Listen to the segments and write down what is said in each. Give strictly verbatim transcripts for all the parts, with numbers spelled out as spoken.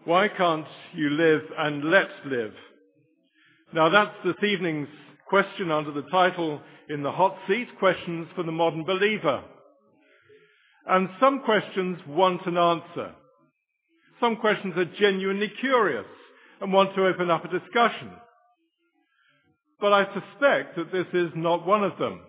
Why can't you live and let live? Now that's this evening's question under the title, In the Hot Seat, Questions for the Modern Believer. And some questions want an answer. Some questions are genuinely curious and want to open up a discussion. But I suspect that this is not one of them.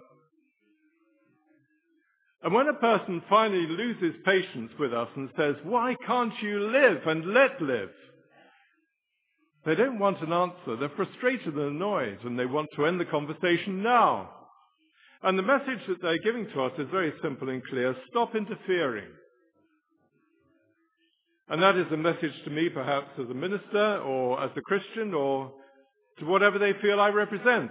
And when a person finally loses patience with us and says, why can't you live and let live? They don't want an answer. They're frustrated and annoyed, and they want to end the conversation now. And the message that they're giving to us is very simple and clear. Stop interfering. And that is a message to me, perhaps as a minister or as a Christian or to whatever they feel I represent.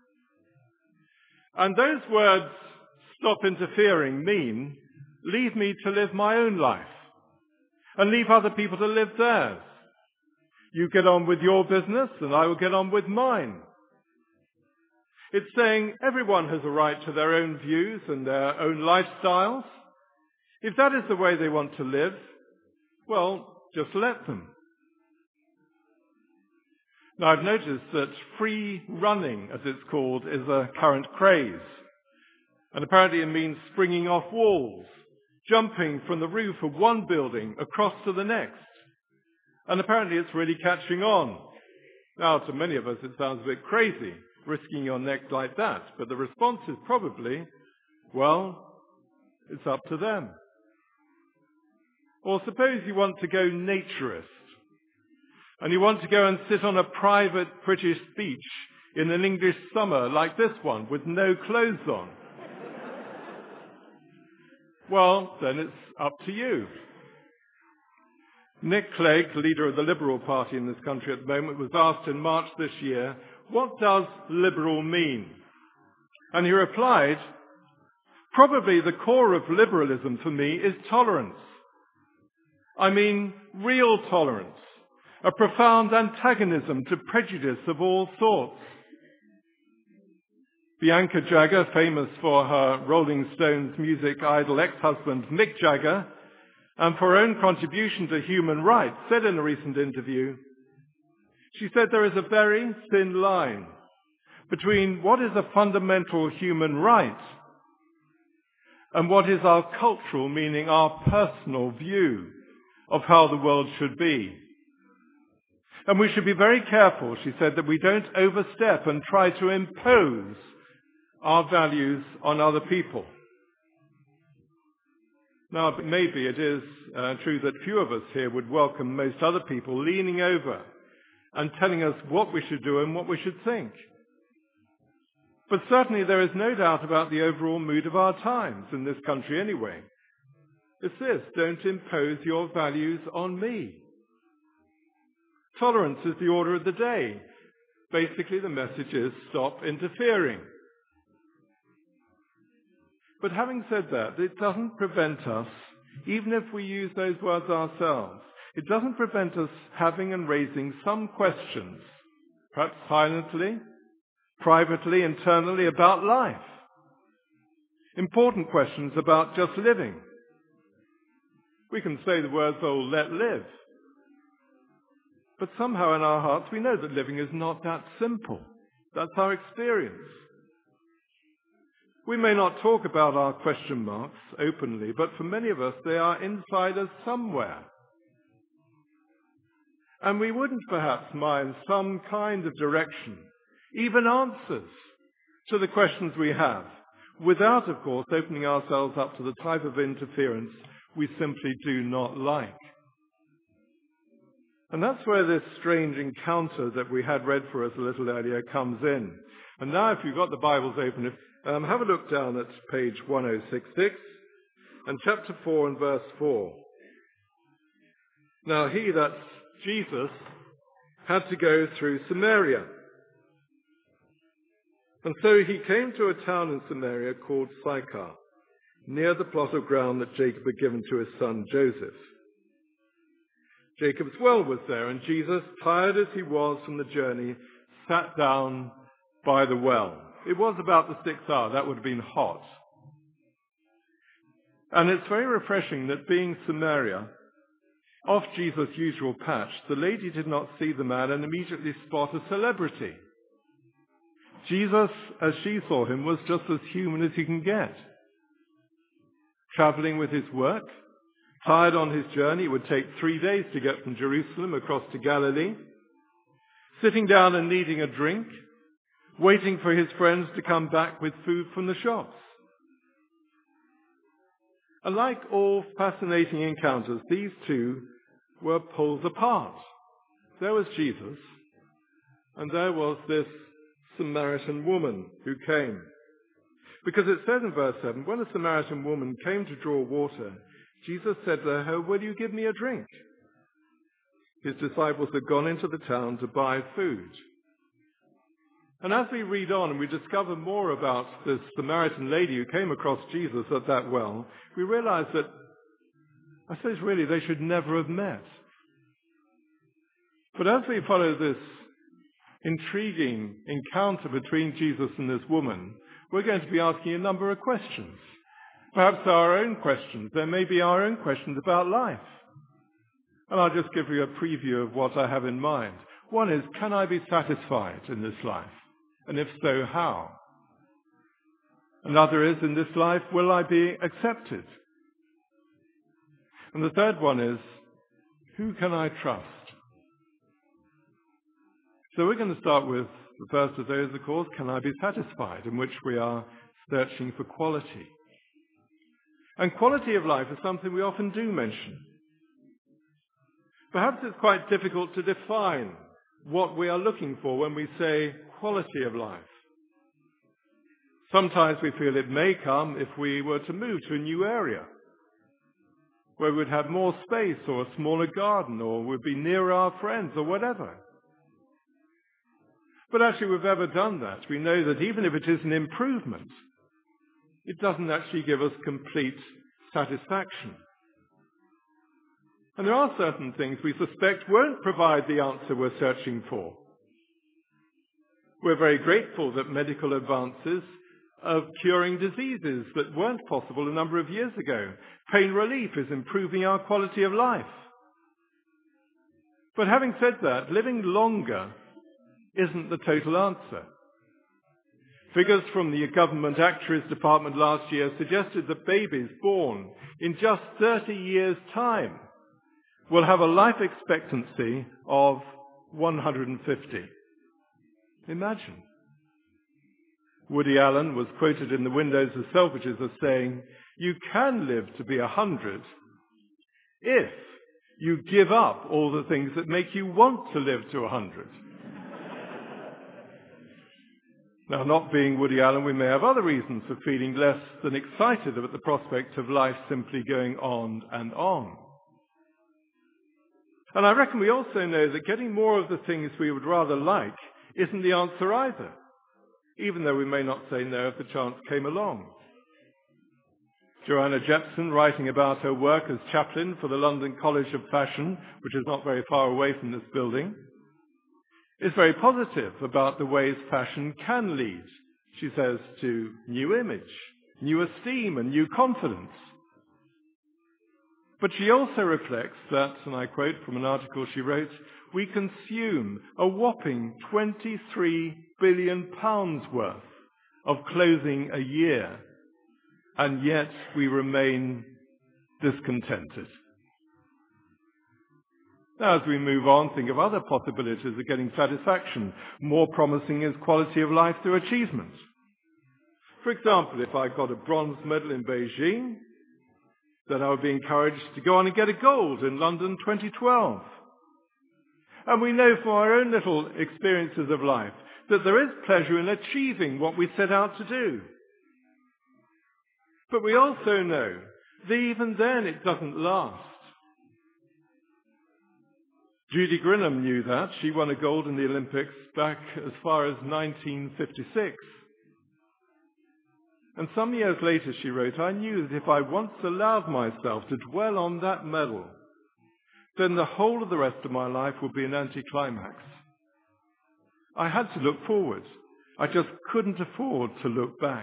And those words, stop interfering, mean leave me to live my own life and leave other people to live theirs. You get on with your business and I will get on with mine. It's saying everyone has a right to their own views and their own lifestyles. If that is the way they want to live, well, just let them. Now, I've noticed that free running, as it's called, is a current craze. And apparently it means springing off walls, jumping from the roof of one building across to the next. And apparently it's really catching on. Now, to many of us, it sounds a bit crazy, risking your neck like that. But the response is probably, well, it's up to them. Or suppose you want to go naturist, and you want to go and sit on a private British beach in an English summer like this one with no clothes on. Well, then it's up to you. Nick Clegg, leader of the Liberal Party in this country at the moment, was asked in March this year, what does liberal mean? And he replied, probably the core of liberalism for me is tolerance. I mean real tolerance, a profound antagonism to prejudice of all sorts. Bianca Jagger, famous for her Rolling Stones music idol ex-husband Mick Jagger, and for her own contribution to human rights, said in a recent interview, she said there is a very thin line between what is a fundamental human right and what is our cultural, meaning our personal view of how the world should be. And we should be very careful, she said, that we don't overstep and try to impose our values on other people. Now, maybe it is uh, true that few of us here would welcome most other people leaning over and telling us what we should do and what we should think. But certainly there is no doubt about the overall mood of our times, in this country anyway. It's this, don't impose your values on me. Tolerance is the order of the day. Basically, the message is stop interfering. But having said that, it doesn't prevent us, even if we use those words ourselves, it doesn't prevent us having and raising some questions, perhaps silently, privately, internally, about life. Important questions about just living. We can say the words, oh, let live. But somehow in our hearts we know that living is not that simple. That's our experience. We may not talk about our question marks openly, but for many of us they are inside us somewhere. And we wouldn't perhaps mind some kind of direction, even answers to the questions we have, without, of course, opening ourselves up to the type of interference we simply do not like. And that's where this strange encounter that we had read for us a little earlier comes in. And now if you've got the Bibles open, if, um, have a look down at page one oh six six and chapter four and verse four. Now he, that's Jesus, had to go through Samaria. And so he came to a town in Samaria called Sychar, near the plot of ground that Jacob had given to his son Joseph. Jacob's well was there, and Jesus, tired as he was from the journey, sat down by the well. It was about the sixth hour. That would have been hot. And it's very refreshing that being Samaria, off Jesus' usual patch, the lady did not see the man and immediately spot a celebrity. Jesus, as she saw him, was just as human as you can get. Traveling with his work, tired on his journey, it would take three days to get from Jerusalem across to Galilee, sitting down and needing a drink, waiting for his friends to come back with food from the shops. And like all fascinating encounters, these two were poles apart. There was Jesus, and there was this Samaritan woman who came. Because it says in verse seven, when a Samaritan woman came to draw water, Jesus said to her, "Will you give me a drink?" His disciples had gone into the town to buy food. And as we read on and we discover more about this Samaritan lady who came across Jesus at that well, we realize that, I suppose really, they should never have met. But as we follow this intriguing encounter between Jesus and this woman, we're going to be asking a number of questions. Perhaps our own questions. There may be our own questions about life. And I'll just give you a preview of what I have in mind. One is, can I be satisfied in this life? And if so, how? Another is, in this life, will I be accepted? And the third one is, who can I trust? So we're going to start with the first of those, of course, can I be satisfied, in which we are searching for quality. And quality of life is something we often do mention. Perhaps it's quite difficult to define what we are looking for when we say quality of life. Sometimes we feel it may come if we were to move to a new area, where we'd have more space or a smaller garden, or we'd be nearer our friends or whatever. But actually, if we've ever done that, we know that even if it is an improvement, it doesn't actually give us complete satisfaction. And there are certain things we suspect won't provide the answer we're searching for. We're very grateful that medical advances of curing diseases that weren't possible a number of years ago. Pain relief is improving our quality of life. But having said that, living longer isn't the total answer. Figures from the government actuaries department last year suggested that babies born in just thirty years' time will have a life expectancy of one hundred fifty. Imagine. Woody Allen was quoted in the Windows of Selfridges as saying, "You can live to be a hundred if you give up all the things that make you want to live to a hundred." Now, not being Woody Allen, we may have other reasons for feeling less than excited about the prospect of life simply going on and on. And I reckon we also know that getting more of the things we would rather like isn't the answer either, even though we may not say no if the chance came along. Joanna Jepson, writing about her work as chaplain for the London College of Fashion, which is not very far away from this building, is very positive about the ways fashion can lead, she says, to new image, new esteem, and new confidence. But she also reflects that, and I quote from an article she wrote, we consume a whopping twenty-three billion pounds worth of clothing a year, and yet we remain discontented. Now, as we move on, think of other possibilities of getting satisfaction. More promising is quality of life through achievement. For example, if I got a bronze medal in Beijing, then I would be encouraged to go on and get a gold in London twenty twelve. And we know from our own little experiences of life that there is pleasure in achieving what we set out to do. But we also know that even then it doesn't last. Judy Grinham knew that. She won a gold in the Olympics back as far as nineteen fifty-six. And some years later she wrote, I knew that if I once allowed myself to dwell on that medal, then the whole of the rest of my life would be an anticlimax. I had to look forward. I just couldn't afford to look back.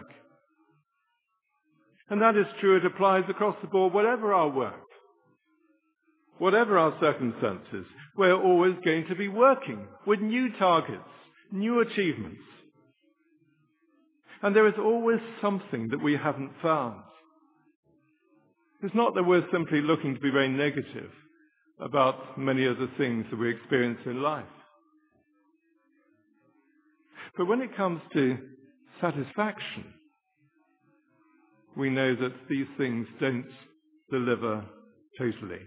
And that is true. It applies across the board, whatever our work, Whatever our circumstances, we're always going to be working with new targets, new achievements. And there is always something that we haven't found. It's not that we're simply looking to be very negative about many of the things that we experience in life. But when it comes to satisfaction, we know that these things don't deliver totally.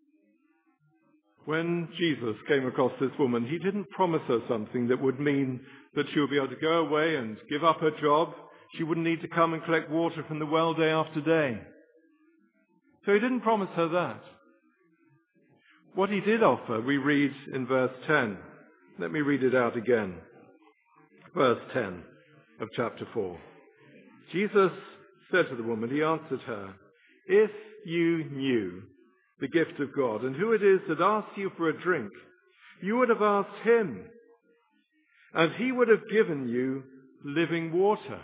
When Jesus came across this woman, he didn't promise her something that would mean that she would be able to go away and give up her job. She wouldn't need to come and collect water from the well day after day. So he didn't promise her that. What he did offer, we read in verse ten. Let me read it out again. Verse ten of chapter four. Jesus said to the woman, he answered her, "If you knew the gift of God and who it is that asks you for a drink, you would have asked him, and he would have given you living water."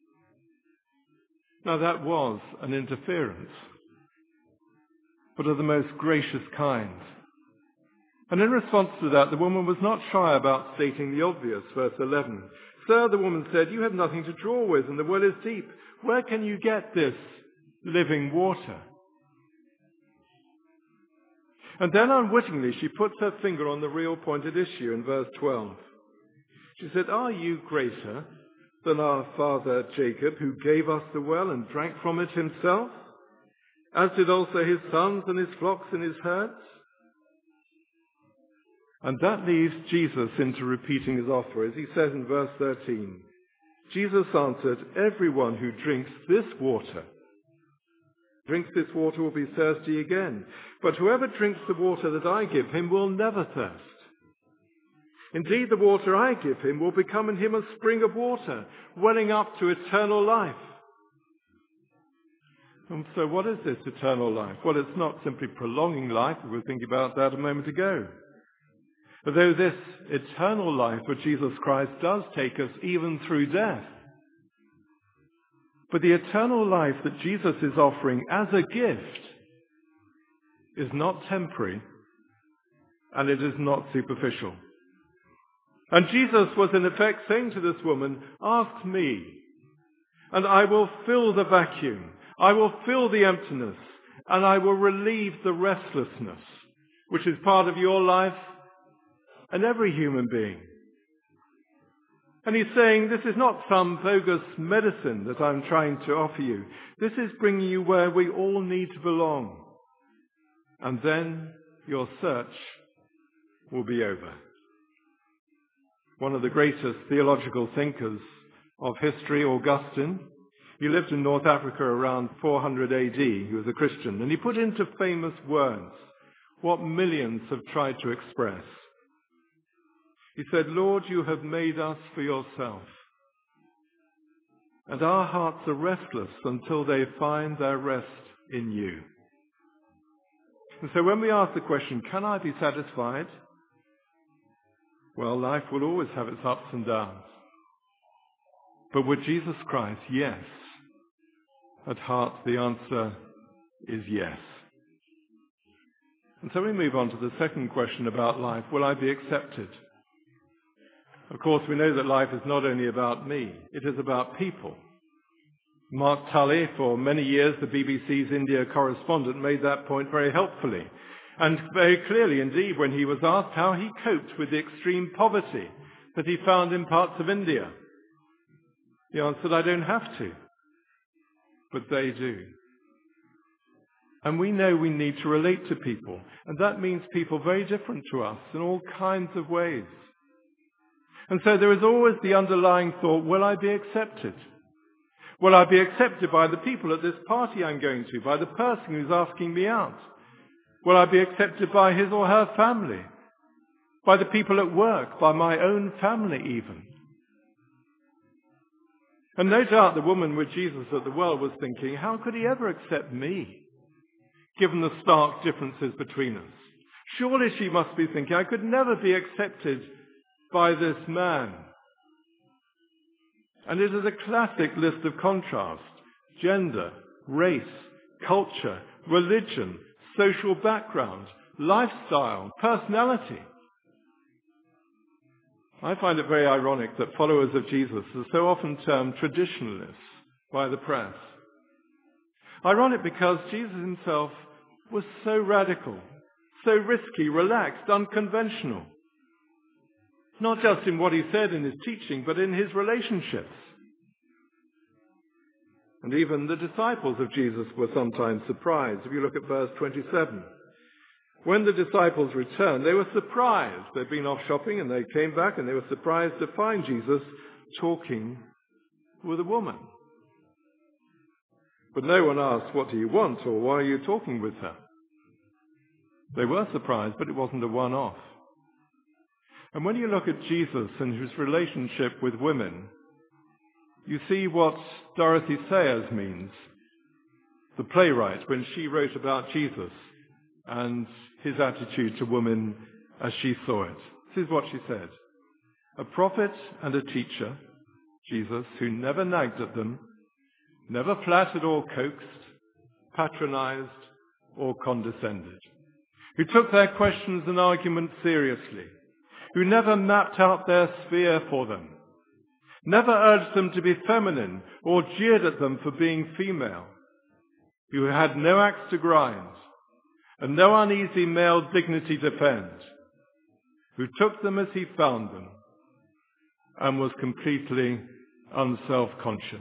Now that was an interference, but of the most gracious kind. And in response to that, the woman was not shy about stating the obvious. Verse eleven. "Sir," the woman said, "you have nothing to draw with, and the well is deep. Where can you get this living water?" And then unwittingly she puts her finger on the real point at issue in verse twelve. She said, "Are you greater than our father Jacob, who gave us the well and drank from it himself, as did also his sons and his flocks and his herds?" And that leads Jesus into repeating his offer, as he says in verse thirteen. Jesus answered, "Everyone who drinks this water, drinks this water will be thirsty again. But whoever drinks the water that I give him will never thirst. Indeed, the water I give him will become in him a spring of water, welling up to eternal life." And so what is this eternal life? Well, it's not simply prolonging life. We were thinking about that a moment ago. But though this eternal life of Jesus Christ does take us even through death, but the eternal life that Jesus is offering as a gift is not temporary, and it is not superficial. And Jesus was in effect saying to this woman, "Ask me, and I will fill the vacuum. I will fill the emptiness, and I will relieve the restlessness, which is part of your life and every human being." And he's saying, this is not some bogus medicine that I'm trying to offer you. This is bringing you where we all need to belong. And then your search will be over. One of the greatest theological thinkers of history, Augustine, he lived in North Africa around four hundred A D. He was a Christian. And he put into famous words what millions have tried to express. He said, "Lord, you have made us for yourself, and our hearts are restless until they find their rest in you." And so when we ask the question, can I be satisfied? Well, life will always have its ups and downs. But with Jesus Christ, yes. At heart, the answer is yes. And so we move on to the second question about life. Will I be accepted? Of course, we know that life is not only about me, it is about people. Mark Tully, for many years the B B C's India correspondent, made that point very helpfully. And very clearly indeed when he was asked how he coped with the extreme poverty that he found in parts of India. He answered, "I don't have to, but they do." And we know we need to relate to people, and that means people very different to us in all kinds of ways. And so there is always the underlying thought, will I be accepted? Will I be accepted by the people at this party I'm going to, by the person who's asking me out? Will I be accepted by his or her family? By the people at work, by my own family even? And no doubt the woman with Jesus at the well was thinking, how could he ever accept me, given the stark differences between us? Surely she must be thinking, I could never be accepted by this man. And it is a classic list of contrast: gender, race, culture, religion, social background, lifestyle, personality. I find it very ironic that followers of Jesus are so often termed traditionalists by the press. Ironic because Jesus himself was so radical, so risky, relaxed, unconventional. Not just in what he said in his teaching, but in his relationships. And even the disciples of Jesus were sometimes surprised. If you look at verse twenty-seven. When the disciples returned, they were surprised. They'd been off shopping and they came back and they were surprised to find Jesus talking with a woman. But no one asked, "What do you want?" or "Why are you talking with her?" They were surprised, but it wasn't a one-off. And when you look at Jesus and his relationship with women, you see what Dorothy Sayers means, the playwright, when she wrote about Jesus and his attitude to women as she saw it. This is what she said. A prophet and a teacher, Jesus, who never nagged at them, never flattered or coaxed, patronized or condescended, who took their questions and arguments seriously, who never mapped out their sphere for them, never urged them to be feminine or jeered at them for being female, who had no axe to grind and no uneasy male dignity to defend, who took them as he found them and was completely unself-conscious.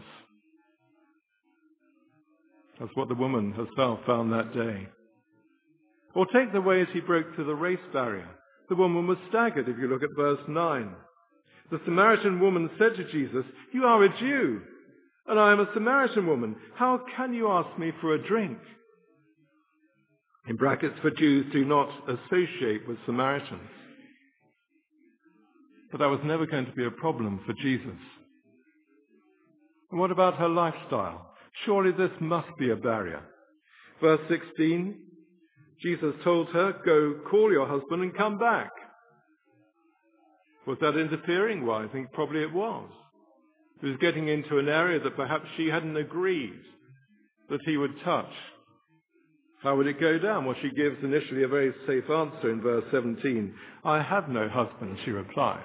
That's what the woman herself found that day. Or take the way as he broke through the race barrier. The woman was staggered, if you look at verse nine. The Samaritan woman said to Jesus, "You are a Jew, and I am a Samaritan woman. How can you ask me for a drink?" In brackets, for Jews do not associate with Samaritans. But that was never going to be a problem for Jesus. And what about her lifestyle? Surely this must be a barrier. Verse sixteen, Jesus told her, "Go call your husband and come back." Was that interfering? Well, I think probably it was. He was getting into an area that perhaps she hadn't agreed that he would touch. How would it go down? Well, she gives initially a very safe answer in verse seventeen. "I have no husband," she replied.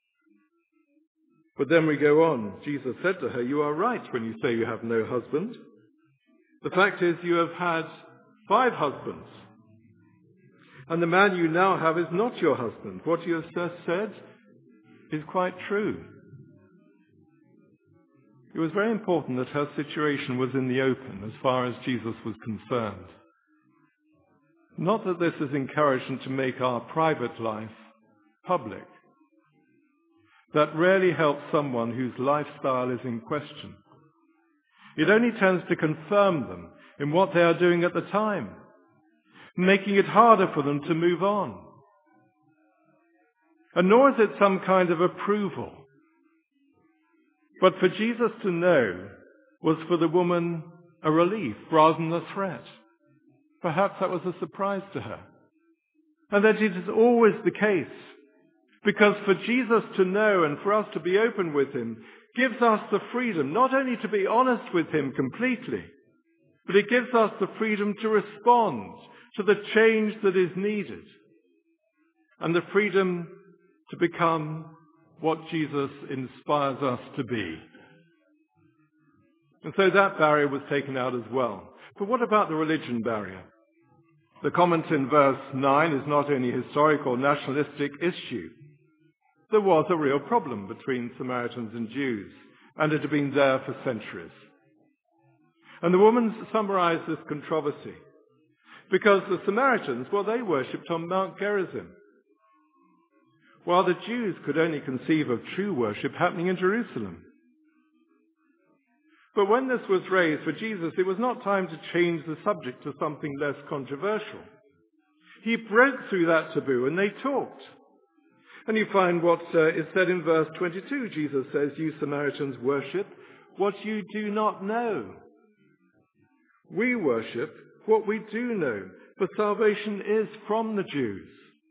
But then we go on. Jesus said to her, "You are right when you say you have no husband. The fact is you have had five husbands, and the man you now have is not your husband. What you have just said is quite true." It was very important that her situation was in the open as far as Jesus was concerned. Not that this is encouraging to make our private life public. That rarely helps someone whose lifestyle is in question. It only tends to confirm them in what they are doing at the time, making it harder for them to move on. And nor is it some kind of approval. But for Jesus to know was for the woman a relief rather than a threat. Perhaps that was a surprise to her. And that it is always the case. Because for Jesus to know and for us to be open with him gives us the freedom not only to be honest with him completely, but it gives us the freedom to respond to the change that is needed. And the freedom to become what Jesus inspires us to be. And so that barrier was taken out as well. But what about the religion barrier? The comment in verse nine is not only a historic or nationalistic issue. There was a real problem between Samaritans and Jews, and it had been there for centuries. And the woman summarized this controversy because the Samaritans, well, they worshipped on Mount Gerizim, while the Jews could only conceive of true worship happening in Jerusalem. But when this was raised for Jesus, it was not time to change the subject to something less controversial. He broke through that taboo and they talked. And you find what uh, is said in verse twenty-two. Jesus says, "You Samaritans worship what you do not know. We worship what we do know, for salvation is from the Jews."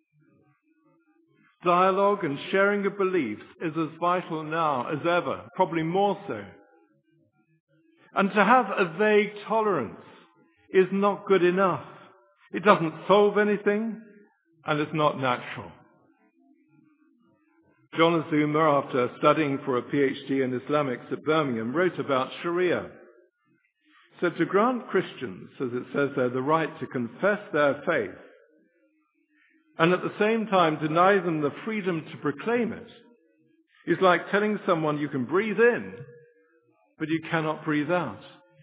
Dialogue and sharing of beliefs is as vital now as ever, probably more so. And to have a vague tolerance is not good enough. It doesn't solve anything. and it's not natural. John Azuma, after studying for a PhD in Islamics at Birmingham, wrote about Sharia. So to grant Christians, as it says there, the right to confess their faith, and at the same time deny them the freedom to proclaim it, is like telling someone you can breathe in, but you cannot breathe out.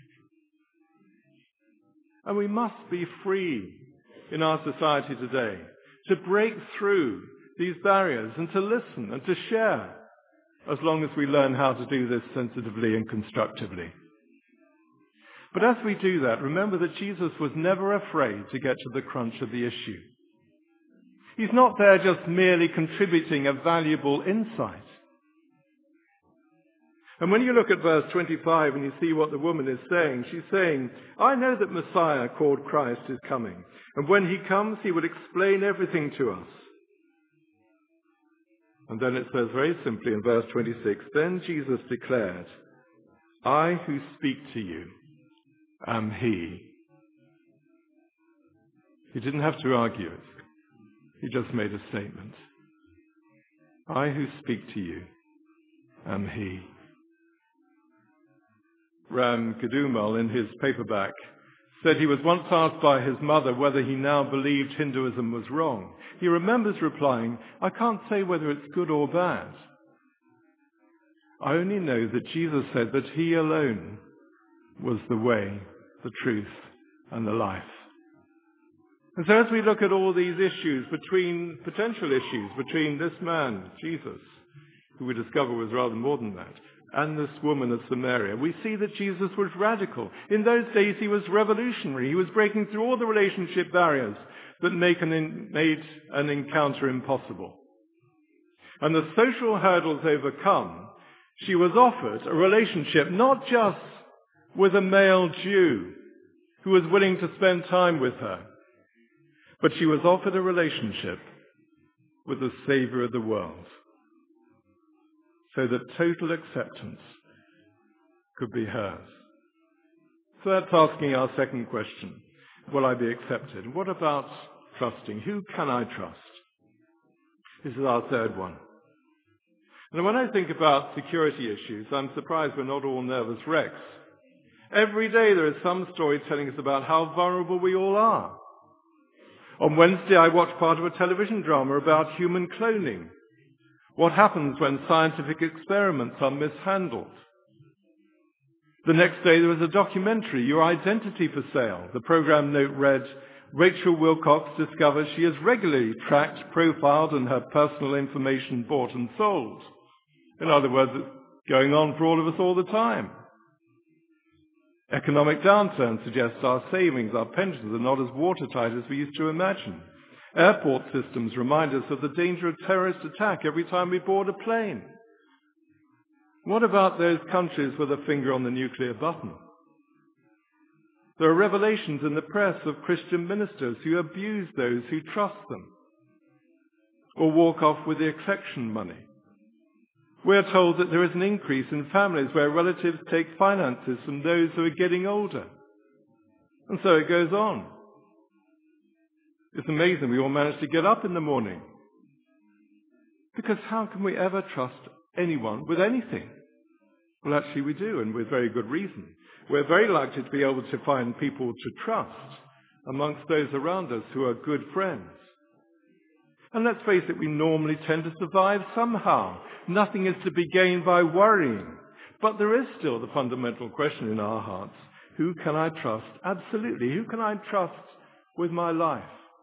And we must be free in our society today to break through these barriers and to listen and to share, as long as we learn how to do this sensitively and constructively. But as we do that, remember that Jesus was never afraid to get to the crunch of the issue. He's not there just merely contributing a valuable insight. And when you look at verse twenty-five and you see what the woman is saying, she's saying, I know that Messiah, called Christ, is coming. And when he comes, he will explain everything to us. And then it says very simply in verse twenty-six, then Jesus declared, I who speak to you am he. He didn't have to argue it. He just made a statement. I who speak to you am he. Ram Kadumal, in his paperback, said he was once asked by his mother whether he now believed Hinduism was wrong. He remembers replying, I can't say whether it's good or bad. I only know that Jesus said that he alone was the way, the truth, and the life. And so as we look at all these issues between, potential issues between this man, Jesus, who we discover was rather more than that, and this woman of Samaria, we see that Jesus was radical. In those days, he was revolutionary. He was breaking through all the relationship barriers that make an in, made an encounter impossible. And the social hurdles overcome, she was offered a relationship not just with a male Jew who was willing to spend time with her, but she was offered a relationship with the Savior of the world, so that total acceptance could be hers. So that's asking our second question. Will I be accepted? And what about trusting? Who can I trust? This is our third one. And when I think about security issues, I'm surprised we're not all nervous wrecks. Every day there is some story telling us about how vulnerable we all are. On Wednesday I watched part of a television drama about human cloning. What happens when scientific experiments are mishandled? The next day there was a documentary, Your Identity for Sale. The program note read, Rachel Wilcox discovers she is regularly tracked, profiled, and her personal information bought and sold. In other words, it's going on for all of us all the time. Economic downturn suggests our savings, our pensions are not as watertight as we used to imagine. Airport systems remind us of the danger of terrorist attack every time we board a plane. What about those countries with a finger on the nuclear button? There are revelations in the press of Christian ministers who abuse those who trust them or walk off with the accession money. We're told that there is an increase in families where relatives take finances from those who are getting older. And so it goes on. It's amazing we all manage to get up in the morning. Because how can we ever trust anyone with anything? Well, actually we do, and with very good reason. We're very likely to be able to find people to trust amongst those around us who are good friends. And let's face it, we normally tend to survive somehow. Nothing is to be gained by worrying. But there is still the fundamental question in our hearts. Who can I trust? Absolutely. Who can I trust with my life?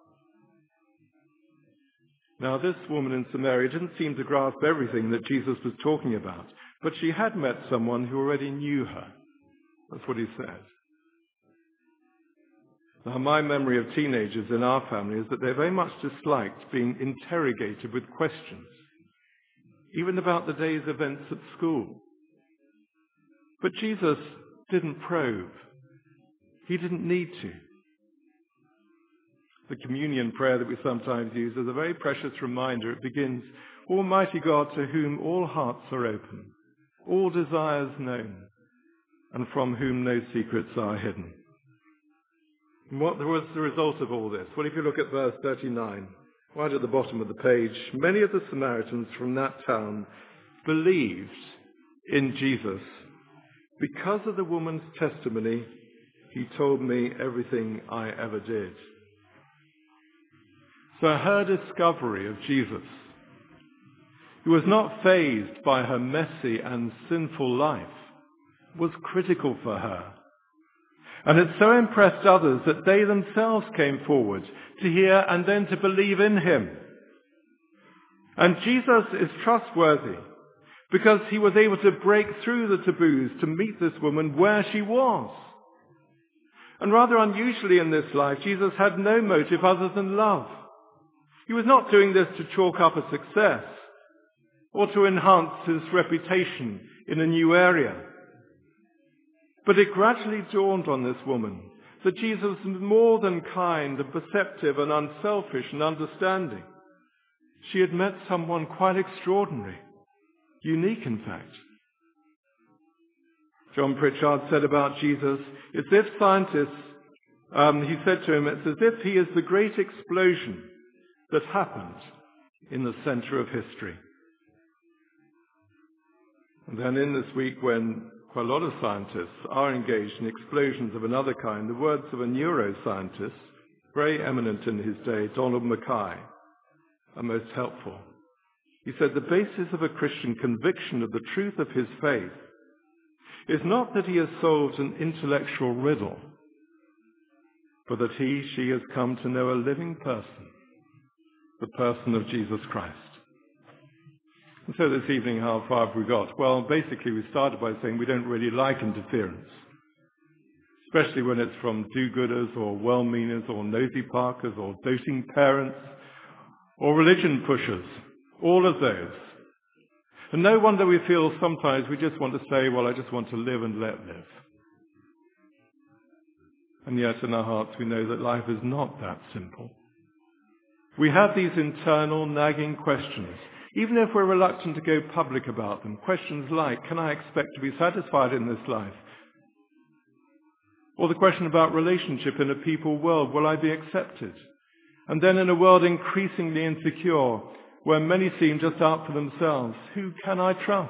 Now, this woman in Samaria didn't seem to grasp everything that Jesus was talking about, but she had met someone who already knew her. That's what he said. Now, my memory of teenagers in our family is that they very much disliked being interrogated with questions, even about the day's events at school. But Jesus didn't probe. He didn't need to. The communion prayer that we sometimes use is a very precious reminder. It begins, Almighty God, to whom all hearts are open, all desires known, and from whom no secrets are hidden. And what was the result of all this? Well, if you look at verse thirty-nine, right at the bottom of the page, many of the Samaritans from that town believed in Jesus. Because of the woman's testimony, he told me everything I ever did. So her discovery of Jesus, who was not fazed by her messy and sinful life, was critical for her. And it so impressed others that they themselves came forward to hear and then to believe in him. And Jesus is trustworthy because he was able to break through the taboos to meet this woman where she was. And rather unusually in this life, Jesus had no motive other than love. He was not doing this to chalk up a success or to enhance his reputation in a new area. But it gradually dawned on this woman that Jesus was more than kind and perceptive and unselfish and understanding. She had met someone quite extraordinary, unique in fact. John Pritchard said about Jesus, it's as if scientists, um, he said to him, it's as if he is the great explosion that happened in the center of history. And then in this week when quite a lot of scientists are engaged in explosions of another kind, the words of a neuroscientist, very eminent in his day, Donald Mackay, are most helpful. He said, the basis of a Christian conviction of the truth of his faith is not that he has solved an intellectual riddle, but that he, she has come to know a living person, the person of Jesus Christ. And so this evening, how far have we got? Well, basically we started by saying we don't really like interference, especially when it's from do-gooders or well-meaners or nosy parkers or doting parents or religion pushers, all of those. And no wonder we feel sometimes we just want to say, well, I just want to live and let live. And yet in our hearts we know that life is not that simple. We have these internal nagging questions, even if we're reluctant to go public about them. Questions like, can I expect to be satisfied in this life? Or the question about relationship in a people world, will I be accepted? And then in a world increasingly insecure, where many seem just out for themselves, who can I trust?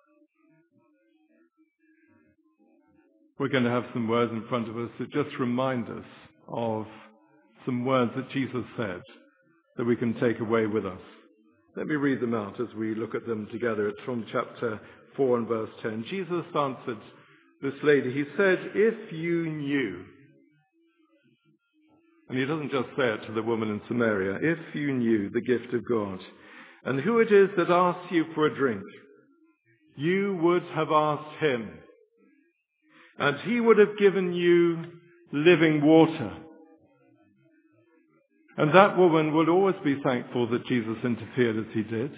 We're going to have some words in front of us that just remind us of some words that Jesus said that we can take away with us. Let me read them out as we look at them together. It's from chapter four and verse ten. Jesus answered this lady. He said, if you knew, and he doesn't just say it to the woman in Samaria, if you knew the gift of God and who it is that asks you for a drink, you would have asked him, and he would have given you living water. And that woman would always be thankful that Jesus interfered as he did.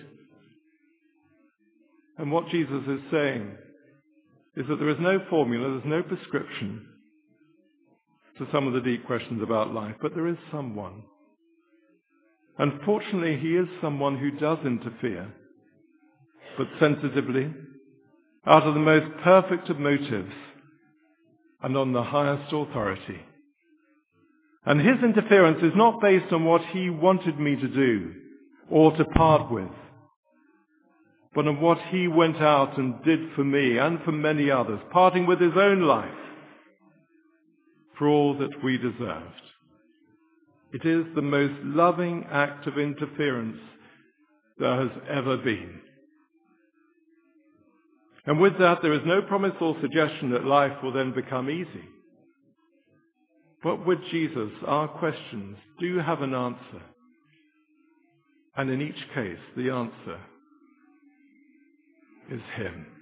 And what Jesus is saying is that there is no formula, there's no prescription to some of the deep questions about life, but there is someone. And fortunately, he is someone who does interfere, but sensitively, out of the most perfect of motives, and on the highest authority. And his interference is not based on what he wanted me to do or to part with, but on what he went out and did for me and for many others, parting with his own life for all that we deserved. It is the most loving act of interference there has ever been. And with that, there is no promise or suggestion that life will then become easy. But with Jesus, our questions do have an answer. And in each case, the answer is him.